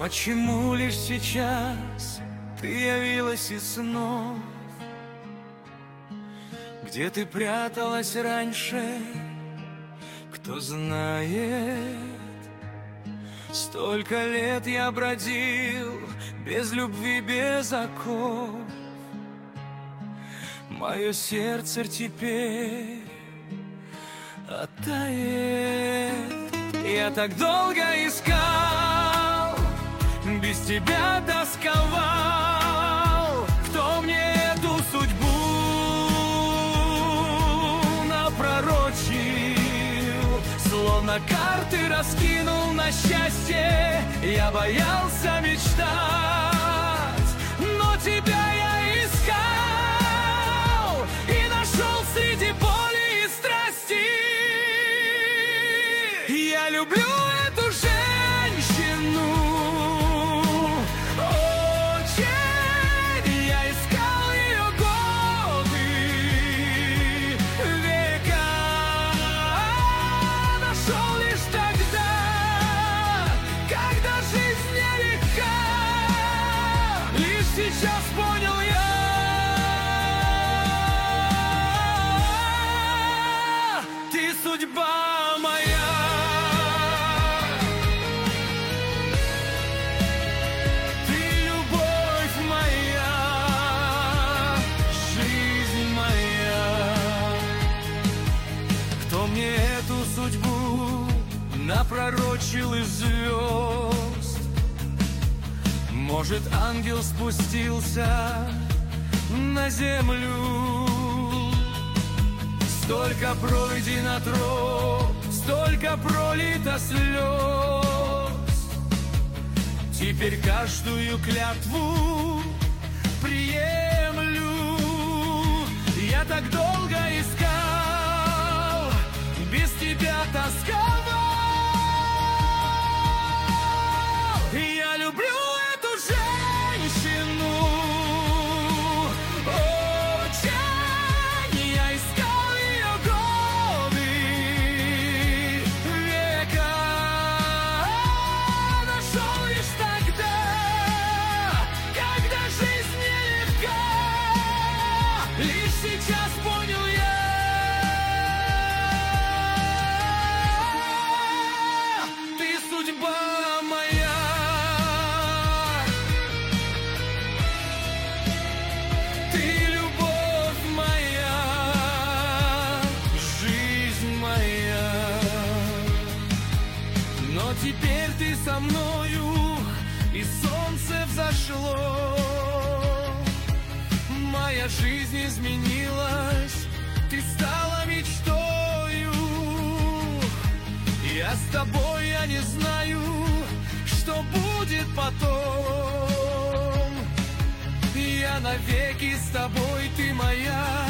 Почему лишь сейчас ты явилась из снов? Где ты пряталась раньше, кто знает? Столько лет я бродил без любви, без оков. Мое сердце теперь оттает. Я так долго искал, без тебя тосковал. Кто мне эту судьбу напророчил? Словно карты раскинул на счастье. Я боялся мечтать, но тебя я искал и нашел среди боли и страсти. Я люблю эту женщину очень. Я искал ее годы, века, нашел лишь тогда, когда жизнь нелегка. Лишь сейчас понял я, ты судьба моя. Судьбу напророчил из звезд. Может, ангел спустился на землю. Столько пройдено троп, столько пролито слез. Теперь каждую клятву приемлю. Я так долго искал, без тебя тосковал. Я люблю эту женщину очень. Я искал ее годы, века, нашел лишь тогда, когда жизнь нелегка. Лишь сейчас понял я, судьба моя. Ты любовь моя, жизнь моя. Но теперь ты со мною, и солнце взошло. Моя жизнь изменилась, ты стала мечтою. Я с тобой, я не знаю, что будет потом. Я навеки с тобой, ты моя.